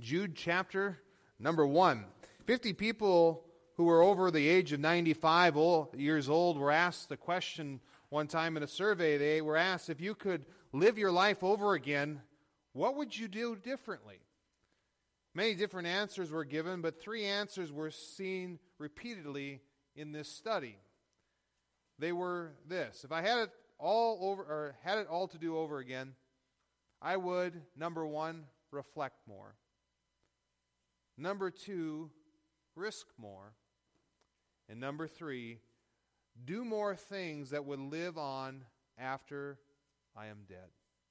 Jude chapter number 1. 50 people who were over the age of 95 years old were asked the question one time in a survey. They were asked, if you could live your life over again, what would you do differently? Many different answers were given, but 3 answers were seen repeatedly in this study. They were this: if I had it all to do over again, I would, number 1, reflect more. Number 2, risk more. And number 3, do more things that would live on after I am dead.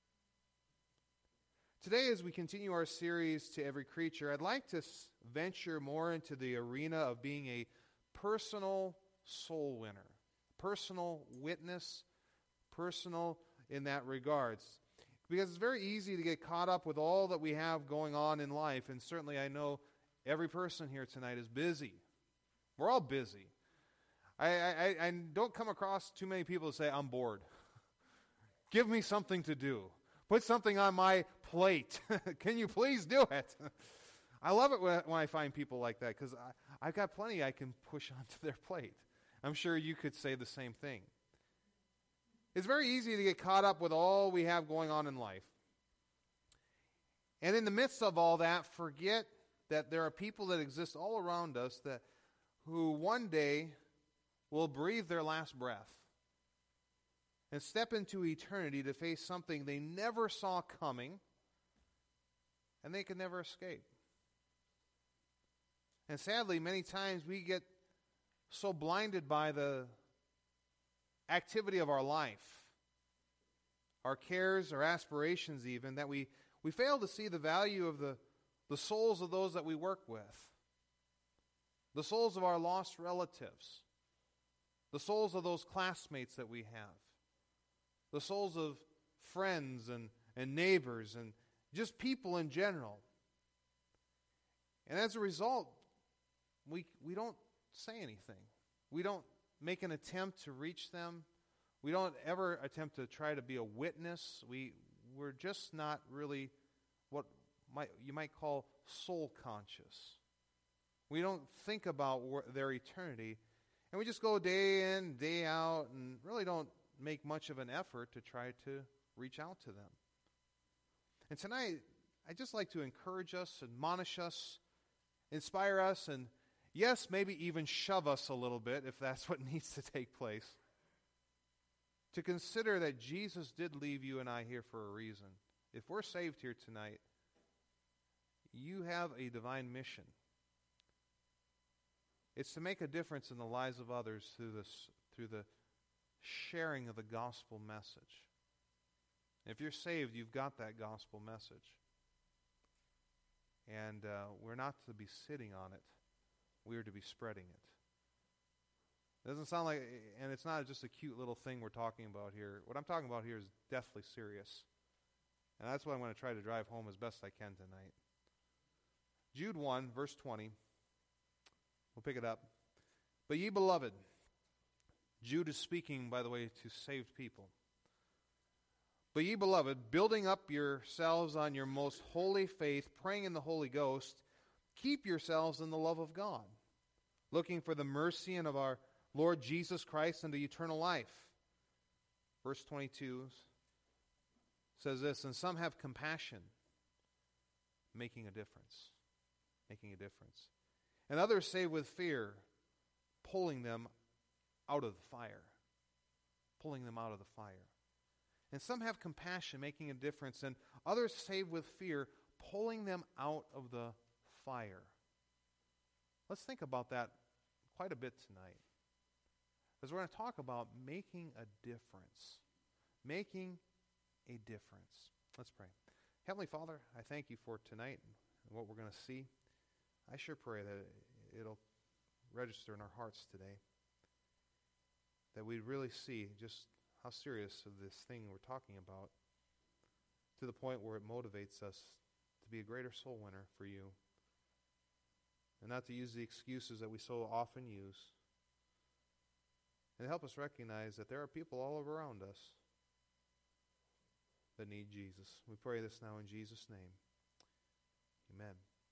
Today, as we continue our series to Every Creature, I'd like to venture more into the arena of being a personal soul winner, personal witness, personal in that regards. Because it's very easy to get caught up with all that we have going on in life, and certainly I know every person here tonight is busy. We're all busy. I don't come across too many people who say, I'm bored. Give me something to do. Put something on my plate. Can you please do it? I love it when I find people like that, because I've got plenty I can push onto their plate. I'm sure you could say the same thing. It's very easy to get caught up with all we have going on in life. And in the midst of all that, forget that there are people that exist all around us who one day will breathe their last breath and step into eternity to face something they never saw coming and they could never escape. And sadly, many times we get so blinded by the activity of our life, our cares, our aspirations even, that we fail to see the value of the souls of those that we work with, the souls of our lost relatives, the souls of those classmates that we have, the souls of friends and neighbors and just people in general. And as a result, we don't say anything. We don't make an attempt to reach them. We don't ever attempt to try to be a witness. We're just not really what you might call soul conscious. We don't think about their eternity, and we just go day in, day out, and really don't make much of an effort to try to reach out to them. And tonight, I'd just like to encourage us, admonish us, inspire us, and yes, maybe even shove us a little bit if that's what needs to take place, to consider that Jesus did leave you and I here for a reason. If we're saved here tonight, you have a divine mission. It's to make a difference in the lives of others through the sharing of the gospel message. If you're saved, you've got that gospel message. And we're not to be sitting on it. We are to be spreading it. It doesn't sound like, and it's not just a cute little thing we're talking about here. What I'm talking about here is deathly serious. And that's what I'm going to try to drive home as best I can tonight. Jude 1, verse 20. We'll pick it up. But ye beloved, Jude is speaking, by the way, to saved people. But ye beloved, building up yourselves on your most holy faith, praying in the Holy Ghost, keep yourselves in the love of God, looking for the mercy of our Lord Jesus Christ unto eternal life. Verse 22 says this, and some have compassion, making a difference. Making a difference. And others save with fear, pulling them out of the fire. Pulling them out of the fire. And some have compassion, making a difference, and others save with fear, pulling them out of the fire. Let's think about that quite a bit tonight. Because we're going to talk about making a difference. Making a difference. Let's pray. Heavenly Father, I thank you for tonight and what we're going to see. I sure pray that it'll register in our hearts today. That we really see just how serious of this thing we're talking about, to the point where it motivates us to be a greater soul winner for you. And not to use the excuses that we so often use. And help us recognize that there are people all around us that need Jesus. We pray this now in Jesus' name. Amen.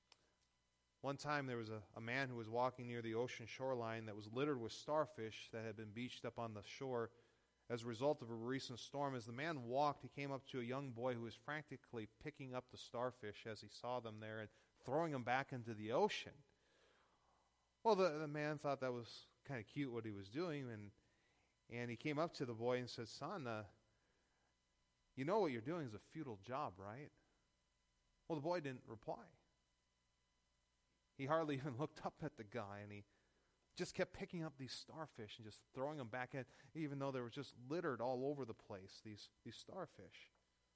One time there was a man who was walking near the ocean shoreline that was littered with starfish that had been beached up on the shore as a result of a recent storm. As the man walked, he came up to a young boy who was frantically picking up the starfish as he saw them there and throwing them back into the ocean. Well, the man thought that was kind of cute what he was doing, and he came up to the boy and said, "Son, you know what you're doing is a futile job, right?" Well, the boy didn't reply. He hardly even looked up at the guy, and he just kept picking up these starfish and just throwing them back in, even though they were just littered all over the place, these starfish.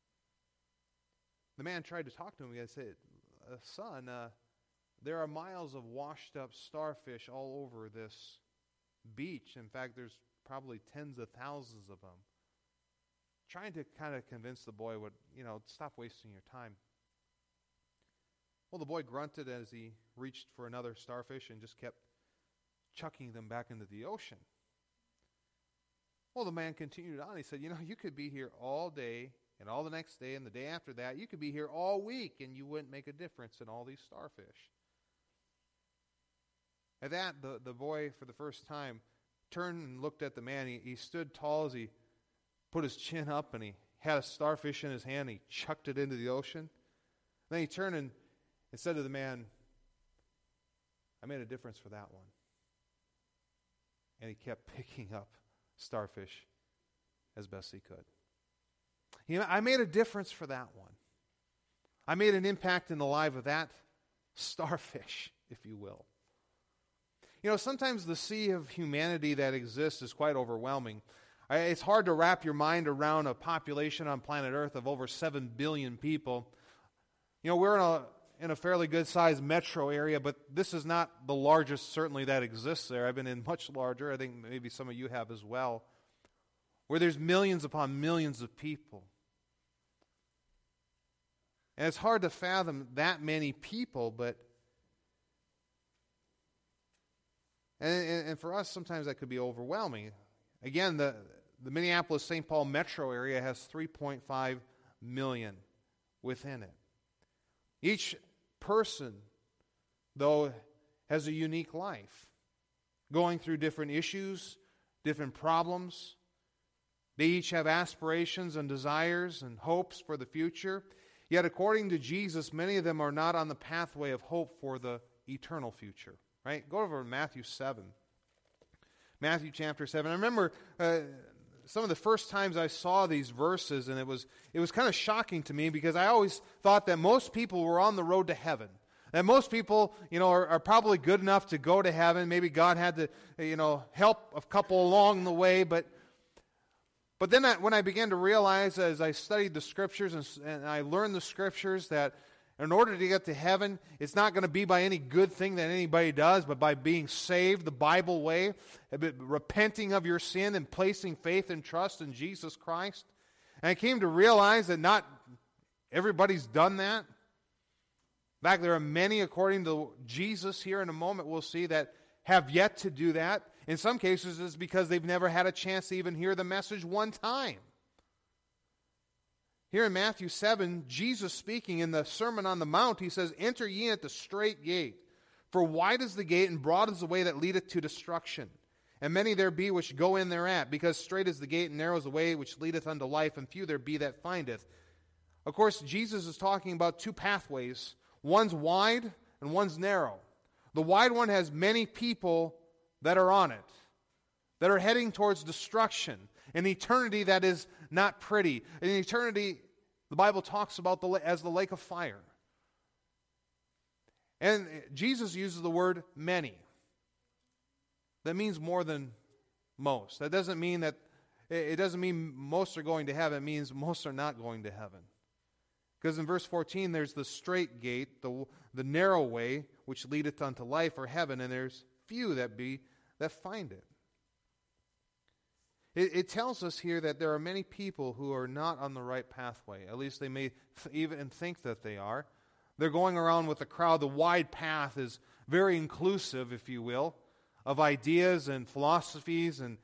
The man tried to talk to him. He said, "Son, there are miles of washed up starfish all over this beach. In fact, there's probably tens of thousands of them." Trying to kind of convince the boy stop wasting your time. Well, the boy grunted as he reached for another starfish and just kept chucking them back into the ocean. Well, the man continued on. He said, "You could be here all day and all the next day and the day after that. You could be here all week and you wouldn't make a difference in all these starfish." At that, the boy, for the first time, turned and looked at the man. He stood tall as he put his chin up, and he had a starfish in his hand. And he chucked it into the ocean. Then he turned and said to the man, "I made a difference for that one." And he kept picking up starfish as best he could. I made a difference for that one. I made an impact in the life of that starfish, if you will. Sometimes the sea of humanity that exists is quite overwhelming. It's hard to wrap your mind around a population on planet Earth of over 7 billion people. We're in a fairly good-sized metro area, but this is not the largest, certainly, that exists there. I've been in much larger. I think maybe some of you have as well, where there's millions upon millions of people. And it's hard to fathom that many people, and for us, sometimes that could be overwhelming. Again, the Minneapolis-St. Paul metro area has 3.5 million within it. Each person, though, has a unique life, going through different issues, different problems. They each have aspirations and desires and hopes for the future. Yet, according to Jesus, many of them are not on the pathway of hope for the eternal future. Right? Go over to Matthew 7. Matthew chapter 7. I remember some of the first times I saw these verses, and it was kind of shocking to me because I always thought that most people were on the road to heaven. That most people, are probably good enough to go to heaven. Maybe God had to, help a couple along the way. But then when I began to realize as I studied the Scriptures and I learned the Scriptures that in order to get to heaven, it's not going to be by any good thing that anybody does, but by being saved the Bible way, repenting of your sin and placing faith and trust in Jesus Christ. And I came to realize that not everybody's done that. In fact, there are many, according to Jesus here in a moment, we'll see, that have yet to do that. In some cases, it's because they've never had a chance to even hear the message one time. Here in Matthew 7, Jesus speaking in the Sermon on the Mount, he says, "Enter ye at the strait gate, for wide is the gate, and broad is the way that leadeth to destruction. And many there be which go in thereat, because strait is the gate, and narrow is the way which leadeth unto life, and few there be that findeth." Of course, Jesus is talking about two pathways. One's wide, and one's narrow. The wide one has many people that are on it, that are heading towards destruction. An eternity that is not pretty. An eternity, the Bible talks about as the lake of fire. And Jesus uses the word many. That means more than most. That doesn't mean that, it doesn't mean most are going to heaven. It means most are not going to heaven. Because in verse 14, there's the strait gate, the narrow way, which leadeth unto life or heaven, and there's few that find it. It tells us here that there are many people who are not on the right pathway. At least they may even think that they are. They're going around with a crowd. The wide path is very inclusive, if you will, of ideas and philosophies and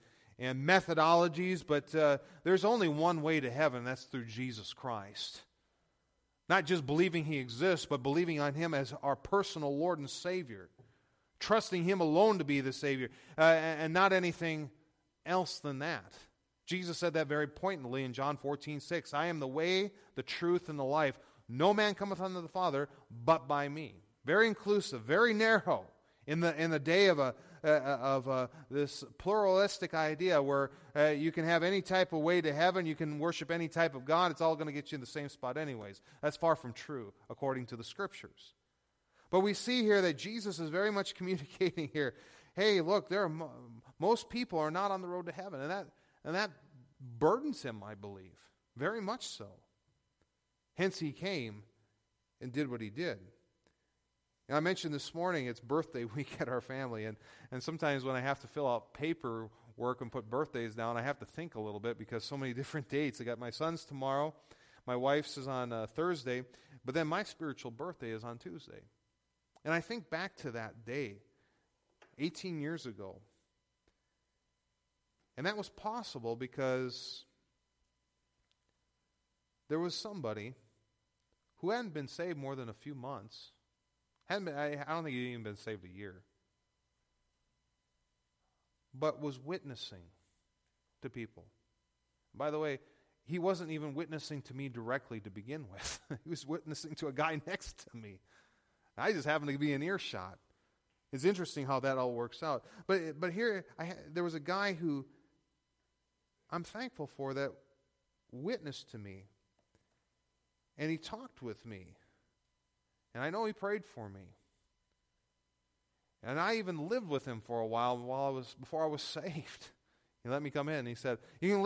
methodologies. But there's only one way to heaven, and that's through Jesus Christ. Not just believing He exists, but believing on Him as our personal Lord and Savior. Trusting Him alone to be the Savior, and not anything else than that. Jesus said that very pointedly in John 14:6. I am the way, the truth, and the life. No man cometh unto the Father but by me. Very inclusive, very narrow in the day of this pluralistic idea where you can have any type of way to heaven, you can worship any type of God, it's all going to get you in the same spot anyways. That's far from true according to the Scriptures. But we see here that Jesus is very much communicating here, hey, look, most people are not on the road to heaven, and that burdens Him, I believe, very much so. Hence He came and did what He did. And I mentioned this morning it's birthday week at our family, and sometimes when I have to fill out paperwork and put birthdays down, I have to think a little bit because so many different dates. I got my son's tomorrow, my wife's is on Thursday, but then my spiritual birthday is on Tuesday. And I think back to that day, 18 years ago. And that was possible because there was somebody who hadn't been saved more than a few months. I don't think he'd even been saved a year. But was witnessing to people. By the way, he wasn't even witnessing to me directly to begin with. He was witnessing to a guy next to me. I just happened to be in earshot. It's interesting how that all works out. But here, there was a guy who I'm thankful for that witnessed to me. And he talked with me. And I know he prayed for me. And I even lived with him for a while before I was saved. He let me come in. He said,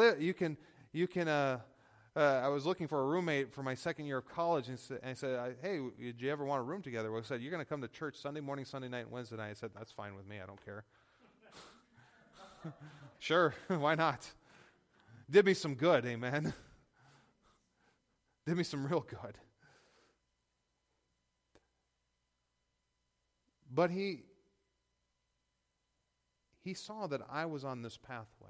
I was looking for a roommate for my second year of college, and I said, hey, did you ever want a room together? Well, he said, you're going to come to church Sunday morning, Sunday night, and Wednesday night. I said, that's fine with me. I don't care. Sure, why not? Did me some good, amen. Did me some real good. But he saw that I was on this pathway.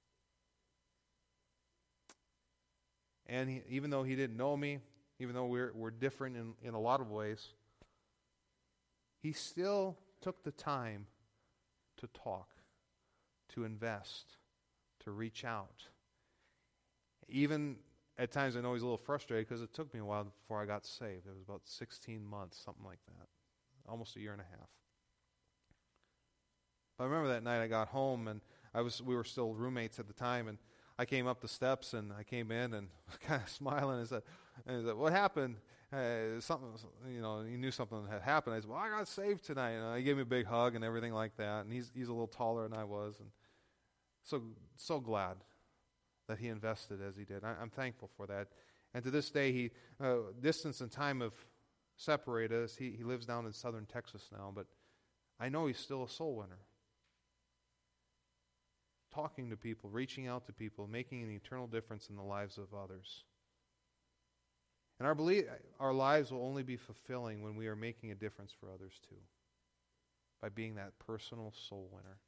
And even though he didn't know me, even though we're different in a lot of ways, he still took the time to talk, to invest, to reach out. Even at times I know he's a little frustrated because it took me a while before I got saved. It was about 16 months, something like that. Almost a year and a half. But I remember that night I got home and we were still roommates at the time, and I came up the steps and I came in and kind of smiling and said, what happened? Something, he knew something had happened. I said, well, I got saved tonight. And he gave me a big hug and everything like that. And he's a little taller than I was, and so glad that he invested as he did. I'm thankful for that. And to this day, distance and time have separated us. He lives down in southern Texas now, but I know he's still a soul winner. Talking to people, reaching out to people, making an eternal difference in the lives of others. And I believe our lives will only be fulfilling when we are making a difference for others too, by being that personal soul winner.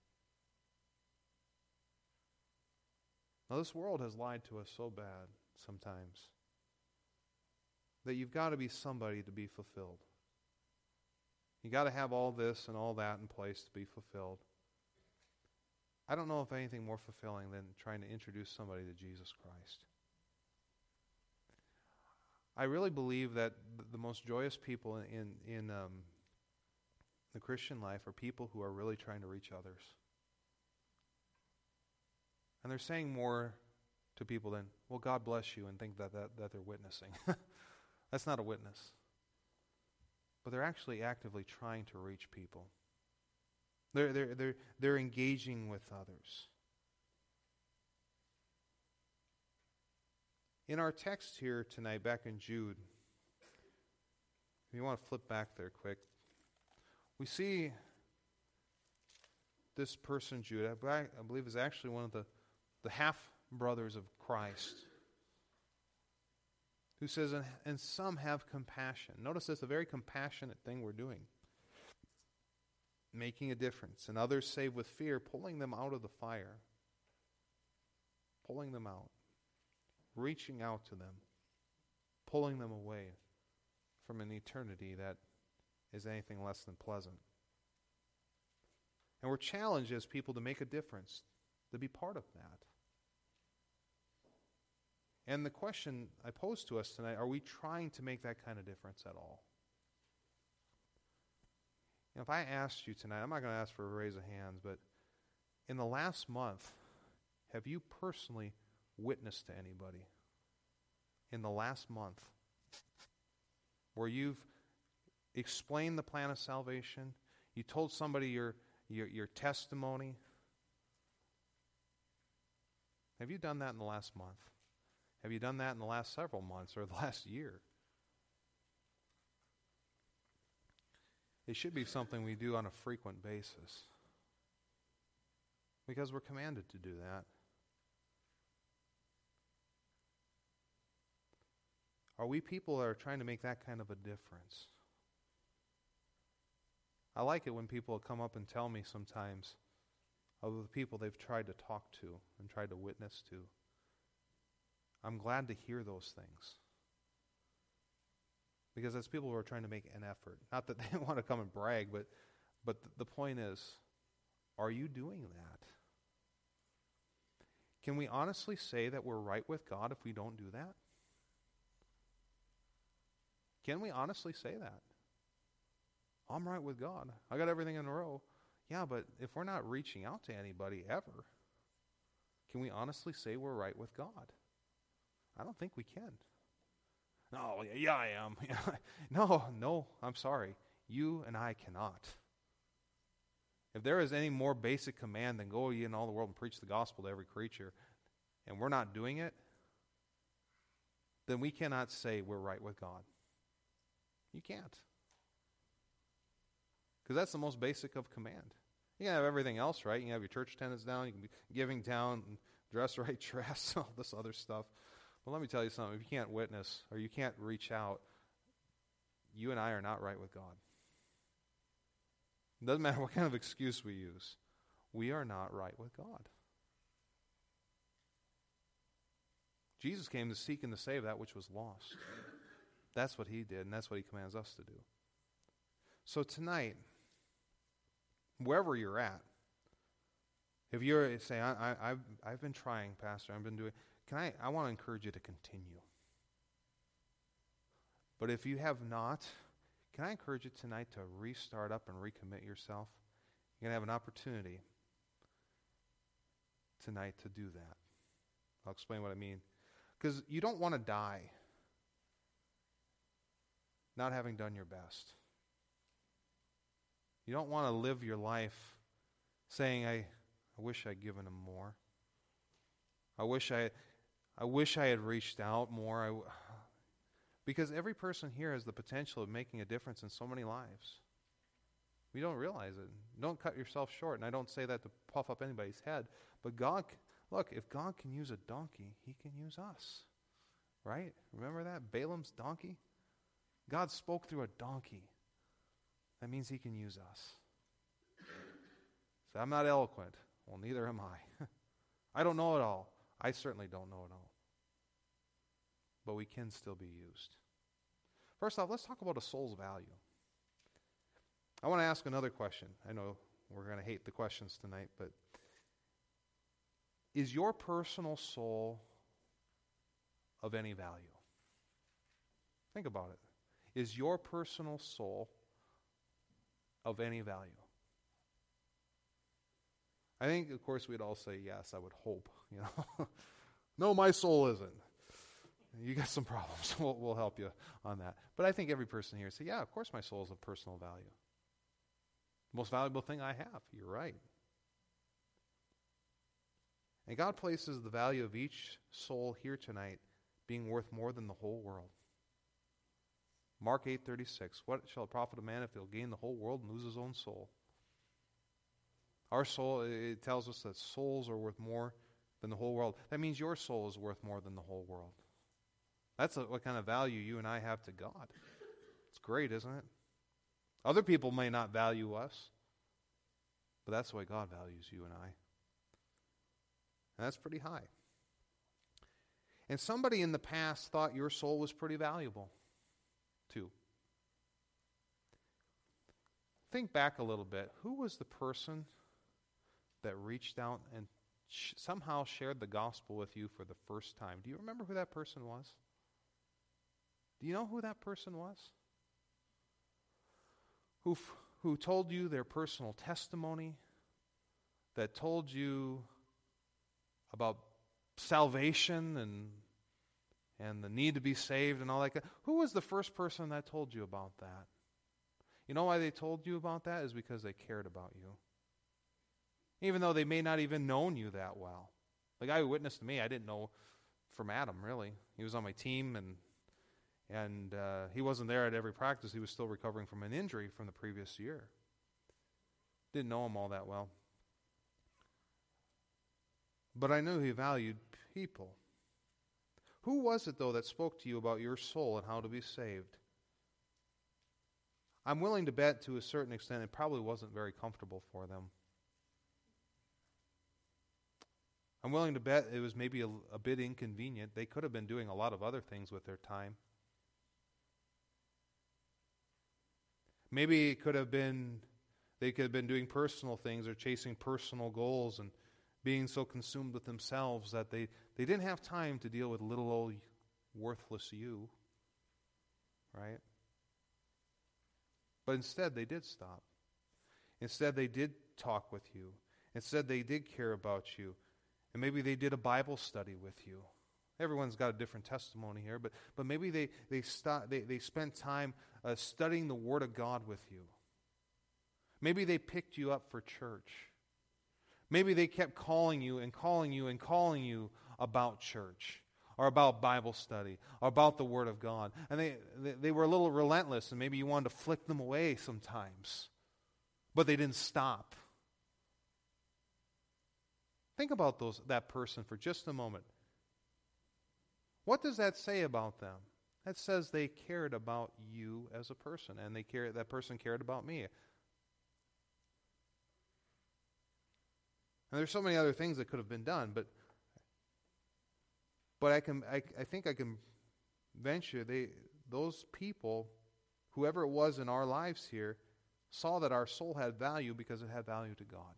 Now, this world has lied to us so bad sometimes that you've got to be somebody to be fulfilled. You've got to have all this and all that in place to be fulfilled. I don't know of anything more fulfilling than trying to introduce somebody to Jesus Christ. I really believe that the most joyous people in the Christian life are people who are really trying to reach others. And they're saying more to people than, well, God bless you, and think that they're witnessing. That's not a witness. But they're actually actively trying to reach people. They're engaging with others. In our text here tonight, back in Jude, if you want to flip back there quick, we see this person, Jude, I believe is actually one of the half-brothers of Christ, who says, and some have compassion. Notice it's a very compassionate thing we're doing. Making a difference. And others save with fear, pulling them out of the fire. Pulling them out. Reaching out to them. Pulling them away from an eternity that is anything less than pleasant. And we're challenged as people to make a difference, to be part of that. And the question I pose to us tonight, are we trying to make that kind of difference at all? If I asked you tonight, I'm not going to ask for a raise of hands, but in the last month, have you personally witnessed to anybody? In the last month, where you've explained the plan of salvation, you told somebody your testimony. Have you done that in the last month? Have you done that in the last several months or the last year? It should be something we do on a frequent basis, because we're commanded to do that. Are we people that are trying to make that kind of a difference? I like it when people come up and tell me sometimes of the people they've tried to talk to and tried to witness to. I'm glad to hear those things, because that's people who are trying to make an effort. Not that they want to come and brag, but the point is, are you doing that? Can we honestly say that we're right with God if we don't do that? Can we honestly say that? I'm right with God. I got everything in a row. Yeah, but if we're not reaching out to anybody ever, can we honestly say we're right with God? I don't think we can. No, yeah, I am. No, I'm sorry. You and I cannot. If there is any more basic command than go ye in all the world and preach the gospel to every creature, and we're not doing it, then we cannot say we're right with God. You can't. Because that's the most basic of command. You can have everything else right. You can have your church attendance down. You can be giving down, and dress right, dress, all this other stuff. But let me tell you something. If you can't witness or you can't reach out, you and I are not right with God. It doesn't matter what kind of excuse we use. We are not right with God. Jesus came to seek and to save that which was lost. That's what he did, and that's what he commands us to do. So tonight, wherever you're at, if you're saying, I've been trying, Pastor, I've been doing, I want to encourage you to continue. But if you have not, can I encourage you tonight to restart up and recommit yourself? You're going to have an opportunity tonight to do that. I'll explain what I mean. Because you don't want to die not having done your best. You don't want to live your life saying, I wish I'd given him more. I wish I had reached out more. Because every person here has the potential of making a difference in so many lives. We don't realize it. Don't cut yourself short. And I don't say that to puff up anybody's head. But God, look, if God can use a donkey, he can use us. Right? Remember that? Balaam's donkey? God spoke through a donkey. That means he can use us. So I'm not eloquent. Well, neither am I. I don't know it all. I certainly don't know it all. But we can still be used. First off, let's talk about a soul's value. I want to ask another question. I know we're going to hate the questions tonight, but is your personal soul of any value? Think about it. Is your personal soul of any value? I think, of course, we'd all say yes, I would hope. No, my soul isn't. You got some problems. We'll help you on that. But I think every person here say, yeah, of course my soul is of personal value. The most valuable thing I have. You're right. And God places the value of each soul here tonight being worth more than the whole world. Mark 8:36, what shall it profit a man if he'll gain the whole world and lose his own soul? Our soul, it tells us that souls are worth more than the whole world. That means your soul is worth more than the whole world. That's what kind of value you and I have to God. It's great, isn't it? Other people may not value us, but that's the way God values you and I. And that's pretty high. And somebody in the past thought your soul was pretty valuable, too. think back a little bit. Who was the person that reached out and somehow shared the gospel with you for the first time? Do you remember who that person was? Do you know who that person was? Who told you their personal testimony, that told you about salvation and the need to be saved and all that. Who was the first person that told you about that? You know why they told you about that? Is because they cared about you. Even though they may not even known you that well. The guy who witnessed to me, I didn't know from Adam, really. He was on my team, and he wasn't there at every practice. He was still recovering from an injury from the previous year. Didn't know him all that well. But I knew he valued people. Who was it, though, that spoke to you about your soul and how to be saved? I'm willing to bet to a certain extent it probably wasn't very comfortable for them. I'm willing to bet it was maybe a bit inconvenient. They could have been doing a lot of other things with their time. Maybe they could have been doing personal things or chasing personal goals and being so consumed with themselves that they didn't have time to deal with little old worthless you, right? But instead they did stop. Instead they did talk with you. Instead they did care about you. And maybe they did a Bible study with you. Everyone's got a different testimony here, but maybe they spent time studying the Word of God with you. Maybe they picked you up for church. Maybe they kept calling you and calling you and calling you about church or about Bible study or about the Word of God. And they were a little relentless, and maybe you wanted to flick them away sometimes. But they didn't stop. Think about that person for just a moment. What does that say about them? That says they cared about you as a person, and that person cared about me. And there's so many other things that could have been done, but I think I can venture those people, whoever it was in our lives here, saw that our soul had value because it had value to God.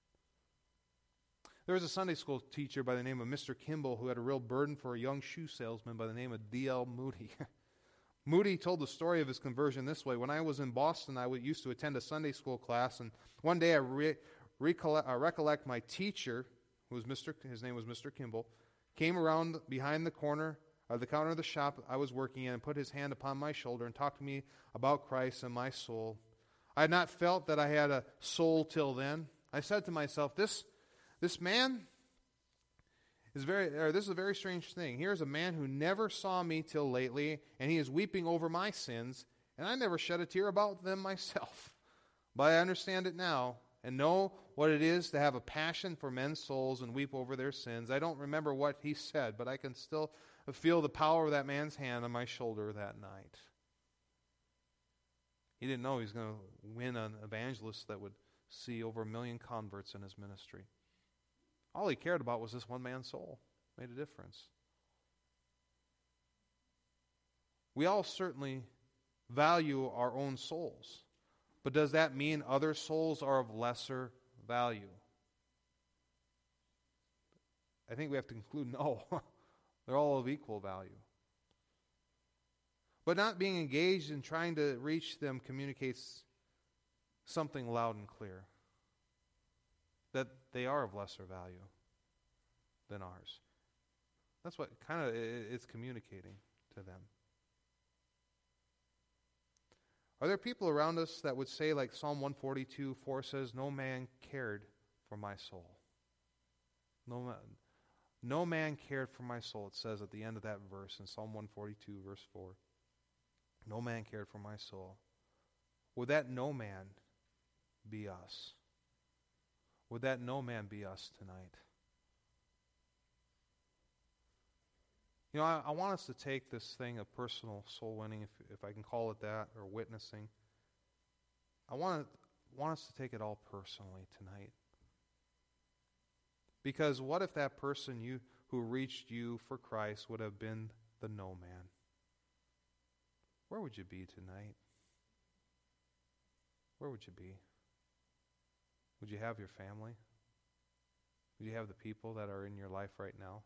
There was a Sunday school teacher by the name of Mr. Kimball who had a real burden for a young shoe salesman by the name of D.L. Moody. Moody told the story of his conversion this way. When I was in Boston, I used to attend a Sunday school class, and one day I recollect my teacher, his name was Mr. Kimball, came around behind the counter of the shop I was working in and put his hand upon my shoulder and talked to me about Christ and my soul. I had not felt that I had a soul till then. I said to myself, this man is this is a very strange thing. Here's a man who never saw me till lately, and he is weeping over my sins, and I never shed a tear about them myself. But I understand it now and know what it is to have a passion for men's souls and weep over their sins. I don't remember what he said, but I can still feel the power of that man's hand on my shoulder that night. He didn't know he was going to win an evangelist that would see over 1 million converts in his ministry. All he cared about was this one man's soul. Made a difference. We all certainly value our own souls. But does that mean other souls are of lesser value? I think we have to conclude no. They're all of equal value. But not being engaged in trying to reach them communicates something loud and clear. That they are of lesser value than ours. That's what kind of it's communicating to them. Are there people around us that would say, like Psalm 142:4 says, no man cared for my soul? No man cared for my soul, it says at the end of that verse in Psalm 142, verse 4. No man cared for my soul. Would that no man be us? Would that no man be us tonight? You know, I want us to take this thing of personal soul winning, if I can call it that, or witnessing. I want us to take it all personally tonight. Because what if that person who reached you for Christ would have been the no man? Where would you be tonight? where would you be? Would you have your family? Would you have the people that are in your life right now?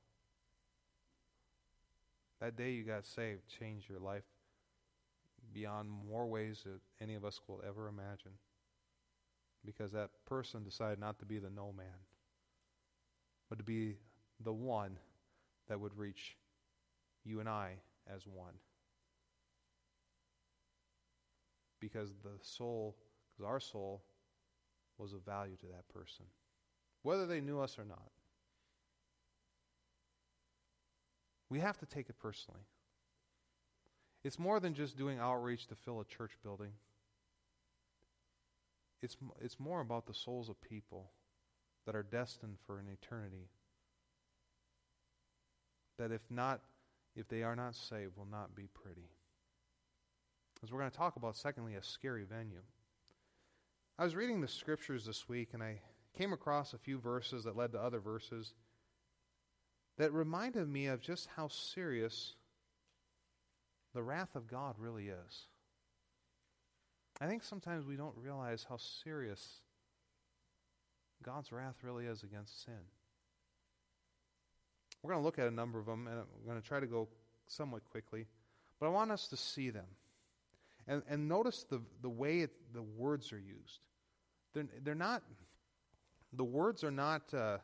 That day you got saved changed your life beyond more ways that any of us will ever imagine. Because that person decided not to be the no man, but to be the one that would reach you and I as one. Because our soul was of value to that person, whether they knew us or not. We have to take it personally. It's more than just doing outreach to fill a church building. It's more about the souls of people that are destined for an eternity that if they are not saved, will not be pretty. As we're going to talk about, secondly, a scary venue. I was reading the scriptures this week, and I came across a few verses that led to other verses that reminded me of just how serious the wrath of God really is. I think sometimes we don't realize how serious God's wrath really is against sin. We're going to look at a number of them, and I'm going to try to go somewhat quickly, but I want us to see them. And notice the way the words are used. They're not, the words are not,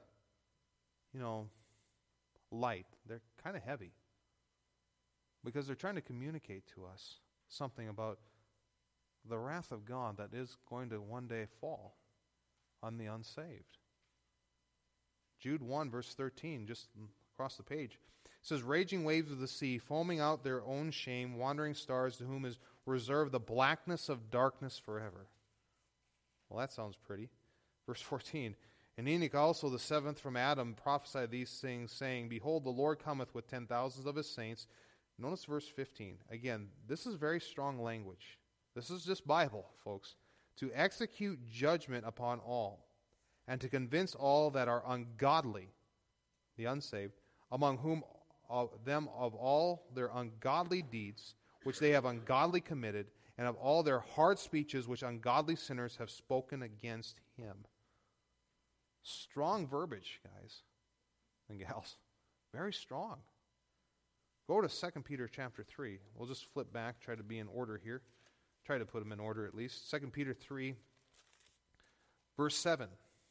light. They're kind of heavy. Because they're trying to communicate to us something about the wrath of God that is going to one day fall on the unsaved. Jude 1, verse 13, just across the page, says, "Raging waves of the sea, foaming out their own shame, wandering stars to whom is reserved the blackness of darkness forever." Well, that sounds pretty. Verse 14, "And Enoch also, the seventh from Adam, prophesied these things, saying, Behold, the Lord cometh with 10,000s of his saints." Notice verse 15. Again, this is very strong language. This is just Bible, folks. "To execute judgment upon all, and to convince all that are ungodly," the unsaved, "among whom of them of all their ungodly deeds, which they have ungodly committed, and of all their hard speeches which ungodly sinners have spoken against him." Strong verbiage, guys and gals. Very strong. Go to 2 Peter chapter 3. We'll just flip back, try to be in order here. Try to put them in order at least. 2 Peter 3, verse 7.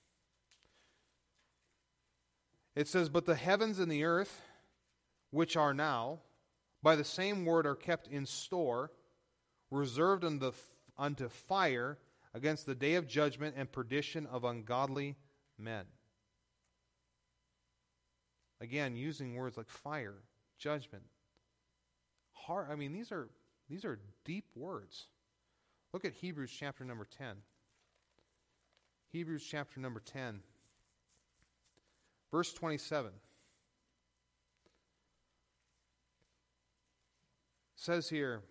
It says, "But the heavens and the earth, which are now, by the same word are kept in store, reserved unto fire against the day of judgment and perdition of ungodly men." Again, using words like fire, judgment, heart. I mean, these are deep words. Look at Hebrews chapter number 10. Hebrews chapter number 10, verse 27. Says here,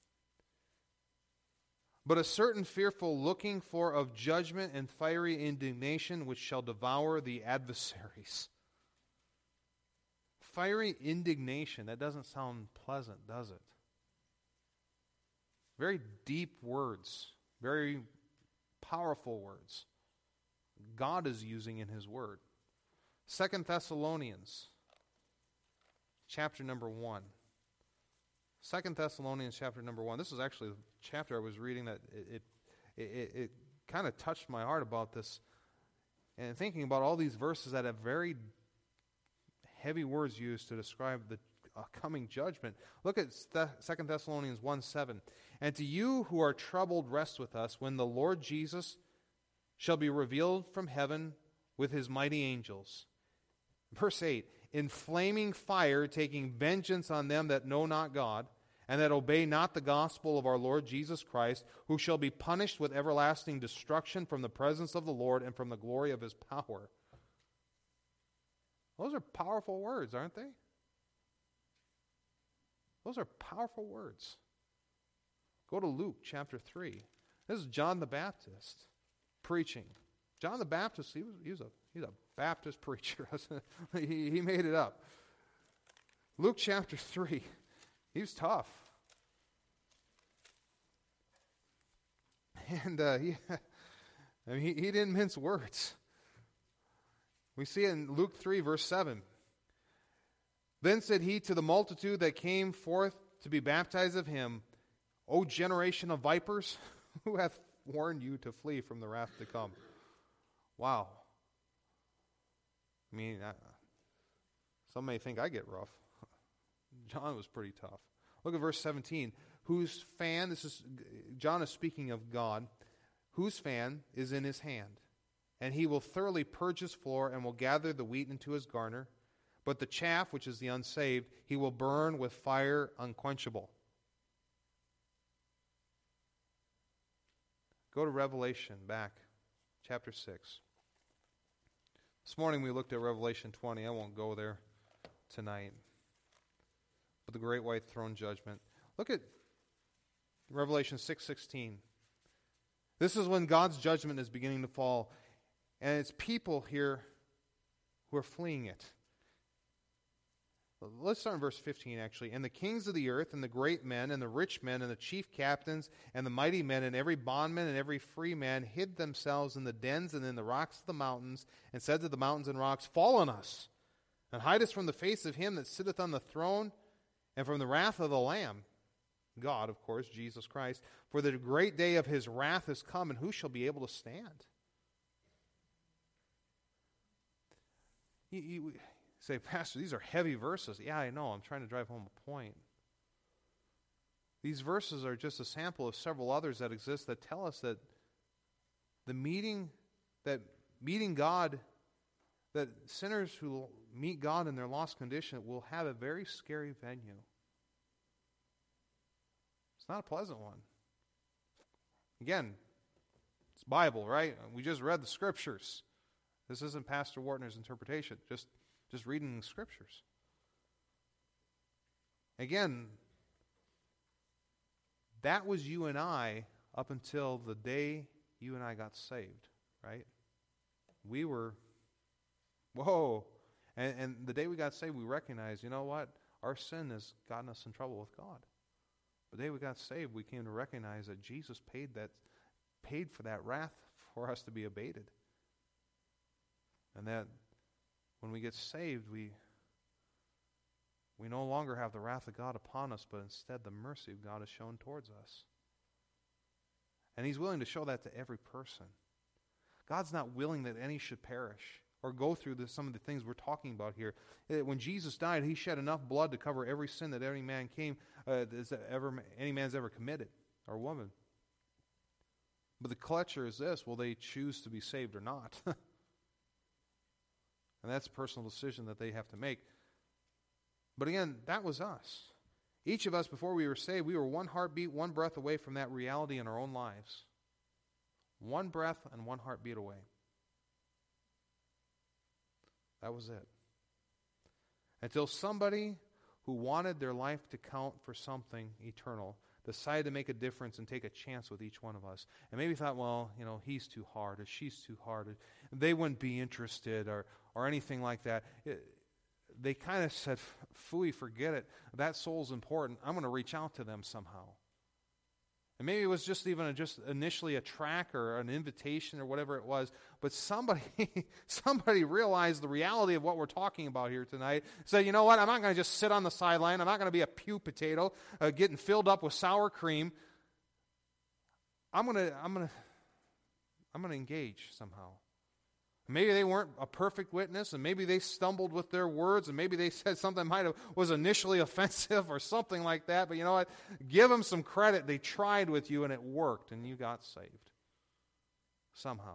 "But a certain fearful looking for of judgment and fiery indignation which shall devour the adversaries." Fiery indignation, that doesn't sound pleasant, does it? Very deep words, very powerful words God is using in His Word. 2 Thessalonians chapter number 1. 2 Thessalonians chapter number 1. This is actually the chapter I was reading that it kind of touched my heart about this. And thinking about all these verses that have very heavy words used to describe the coming judgment. Look at 2 Thessalonians 1:7. "And to you who are troubled, rest with us when the Lord Jesus shall be revealed from heaven with his mighty angels." Verse 8, "In flaming fire, taking vengeance on them that know not God, and that obey not the gospel of our Lord Jesus Christ, who shall be punished with everlasting destruction from the presence of the Lord and from the glory of his power." Those are powerful words, aren't they? Those are powerful words. Go to Luke chapter 3. This is John the Baptist preaching. John the Baptist, he's a Baptist preacher. he made it up. Luke chapter 3. He was tough. And he didn't mince words. We see it in Luke 3, verse 7. Then said he to the multitude that came forth to be baptized of him, O generation of vipers, who hath warned you to flee from the wrath to come? Wow. I mean, some may think I get rough. John was pretty tough. Look at verse 17. Whose fan, John is speaking of God, whose fan is in his hand. And he will thoroughly purge his floor and will gather the wheat into his garner. But the chaff, which is the unsaved, he will burn with fire unquenchable. Go to Revelation back, chapter 6. This morning we looked at Revelation 20. I won't go there tonight. But the great white throne judgment. Look at Revelation 6:16. This is when God's judgment is beginning to fall. And it's people here who are fleeing it. Let's start in verse 15, actually. And the kings of the earth, and the great men, and the rich men, and the chief captains, and the mighty men, and every bondman, and every free man, hid themselves in the dens and in the rocks of the mountains, and said to the mountains and rocks, Fall on us, and hide us from the face of him that sitteth on the throne, and from the wrath of the Lamb. God, of course, Jesus Christ. For the great day of his wrath is come, and who shall be able to stand? You say, Pastor, these are heavy verses. Yeah, I know. I'm trying to drive home a point. These verses are just a sample of several others that exist that tell us that meeting God, that sinners who meet God in their lost condition will have a very scary venue. It's not a pleasant one. Again, it's Bible, right? We just read the Scriptures. This isn't Pastor Wartner's interpretation, just reading the Scriptures. Again, that was you and I up until the day you and I got saved, right? We were, whoa. And the day we got saved, we recognized, you know what? Our sin has gotten us in trouble with God. The day we got saved, we came to recognize that Jesus paid for that wrath for us to be abated. And that when we get saved, we no longer have the wrath of God upon us, but instead the mercy of God is shown towards us. And He's willing to show that to every person. God's not willing that any should perish or go through some of the things we're talking about here. When Jesus died, He shed enough blood to cover every sin that any man's ever committed, or woman. But the clutcher is this: will they choose to be saved or not? And that's a personal decision that they have to make. But again, that was us. Each of us, before we were saved, we were one heartbeat, one breath away from that reality in our own lives. One breath and one heartbeat away. That was it. Until somebody who wanted their life to count for something eternal decided to make a difference and take a chance with each one of us. And maybe thought, well, he's too hard, or she's too hard, or they wouldn't be interested, or anything like that. They kind of said, phooey, forget it. That soul's important. I'm going to reach out to them somehow. And maybe it was just initially a track or an invitation or whatever it was, but somebody realized the reality of what we're talking about here tonight. Said, you know what? I'm not going to just sit on the sideline. I'm not going to be a pew potato getting filled up with sour cream. I'm going to engage somehow. Maybe they weren't a perfect witness, and maybe they stumbled with their words, and maybe they said something was initially offensive or something like that. But you know what? Give them some credit. They tried with you, and it worked, and you got saved. Somehow.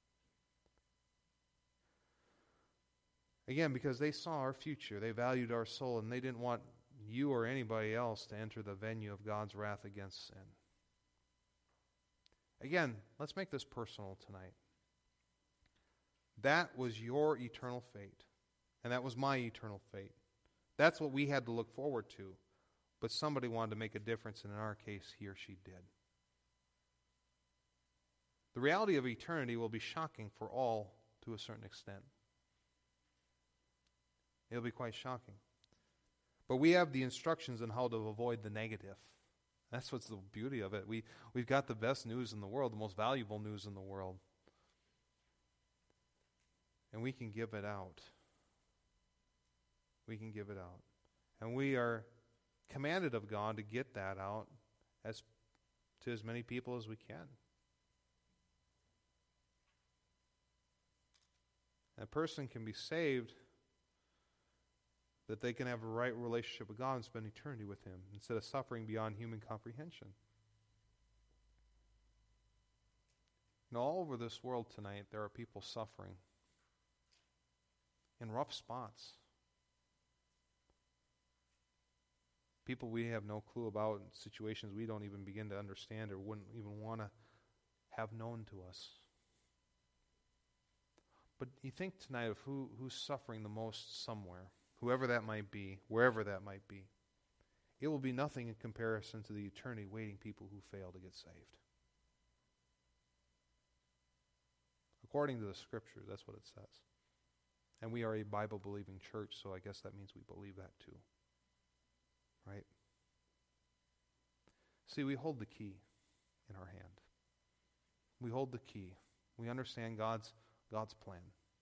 Again, because they saw our future. They valued our soul, and they didn't want you or anybody else to enter the venue of God's wrath against sin. Again, let's make this personal tonight. That was your eternal fate. And that was my eternal fate. That's what we had to look forward to. But somebody wanted to make a difference, and in our case, he or she did. The reality of eternity will be shocking for all to a certain extent. It'll be quite shocking. But we have the instructions on how to avoid the negative. That's what's the beauty of it. We've got the best news in the world, the most valuable news in the world. And we can give it out. We can give it out. And we are commanded of God to get that out to as many people as we can. A person can be saved that they can have a right relationship with God and spend eternity with Him instead of suffering beyond human comprehension. All over this world tonight, there are people suffering in rough spots. People we have no clue about, situations we don't even begin to understand or wouldn't even want to have known to us. But you think tonight of who's suffering the most somewhere, whoever that might be, wherever that might be. It will be nothing in comparison to the eternity waiting people who fail to get saved. According to the Scriptures, that's what it says. And we are a Bible-believing church, so I guess that means we believe that too. Right? See, we hold the key in our hand. We hold the key. We understand God's plan.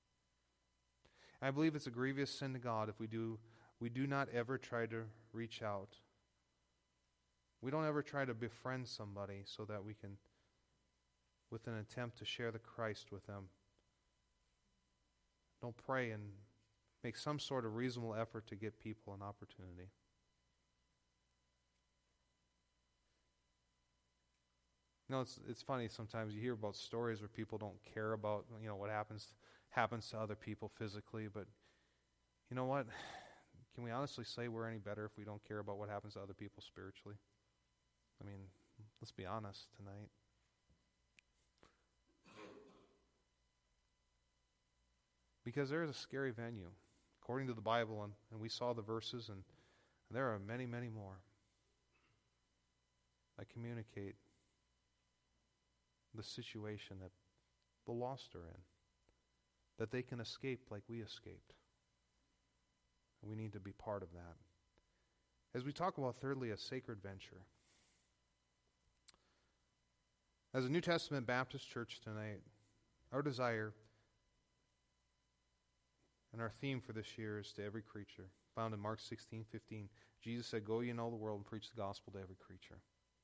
I believe it's a grievous sin to God if we do not ever try to reach out. We don't ever try to befriend somebody so that we can, with an attempt to share the Christ with them. Don't pray and make some sort of reasonable effort to get people an opportunity. It's funny sometimes you hear about stories where people don't care about what happens to other people physically, but you know what? Can we honestly say we're any better if we don't care about what happens to other people spiritually? I mean, let's be honest tonight. Because there is a scary venue, according to the Bible, and we saw the verses, and there are many, many more that communicate the situation that the lost are in, that they can escape like we escaped. And we need to be part of that. As we talk about, thirdly, a sacred venture. As a New Testament Baptist church tonight, our desire and our theme for this year is to every creature. Found in Mark 16:15, Jesus said, "Go ye into all the world and preach the gospel to every creature."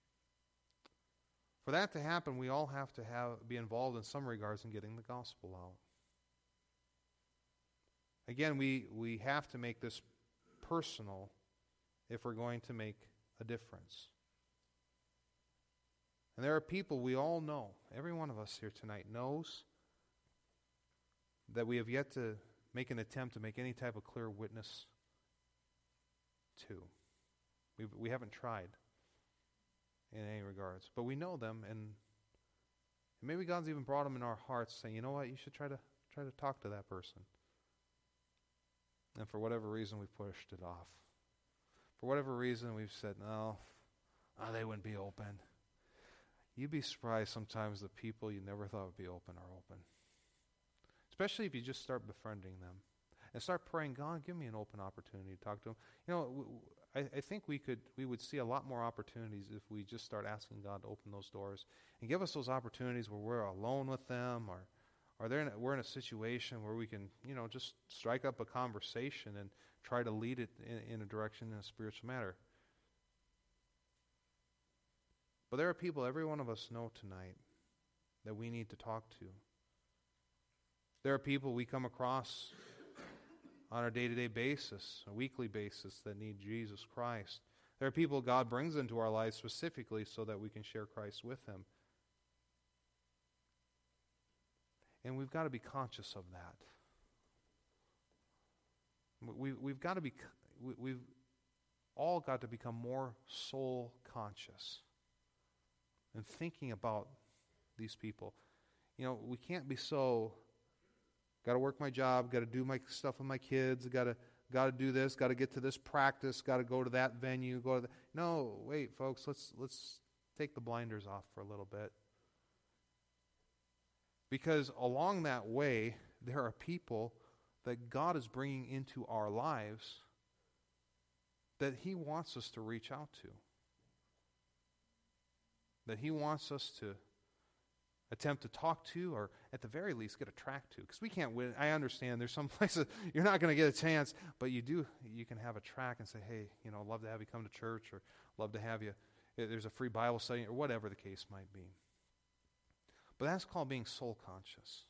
For that to happen, we all have to be involved in some regards in getting the gospel out. Again, we have to make this personal if we're going to make a difference. And there are people we all know, every one of us here tonight knows, that we have yet to make an attempt to make any type of clear witness to. We haven't tried in any regards. But we know them, and maybe God's even brought them in our hearts, saying, you know what, you should try to talk to that person. And for whatever reason, we've pushed it off. For whatever reason, we've said, no, they wouldn't be open. You'd be surprised sometimes the people you never thought would be open are open. Especially if you just start befriending them. And start praying, God, give me an open opportunity to talk to them. I think we would see a lot more opportunities if we just start asking God to open those doors and give us those opportunities where we're alone with them, or we're in a situation where we can, just strike up a conversation and try to lead it in a direction in a spiritual matter. But there are people every one of us know tonight that we need to talk to. There are people we come across on a day-to-day basis, a weekly basis, that need Jesus Christ. There are people God brings into our lives specifically so that we can share Christ with them. And we've got to be conscious of that. We've all got to become more soul conscious and thinking about these people. We can't be so, got to work my job, got to do my stuff with my kids, got to do this, got to get to this practice, got to go to that venue, No, wait, folks, let's take the blinders off for a little bit. Because along that way, there are people that God is bringing into our lives that He wants us to reach out to. that He wants us to attempt to talk to, or at the very least get a track to. Because we can't win. I understand there's some places you're not going to get a chance, but you can have a track and say, hey, I'd love to have you come to church, or love to have you, there's a free Bible study, or whatever the case might be. But that's called being soul conscious.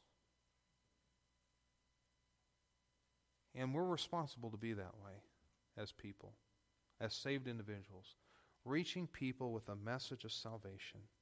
And we're responsible to be that way as people, as saved individuals, reaching people with a message of salvation.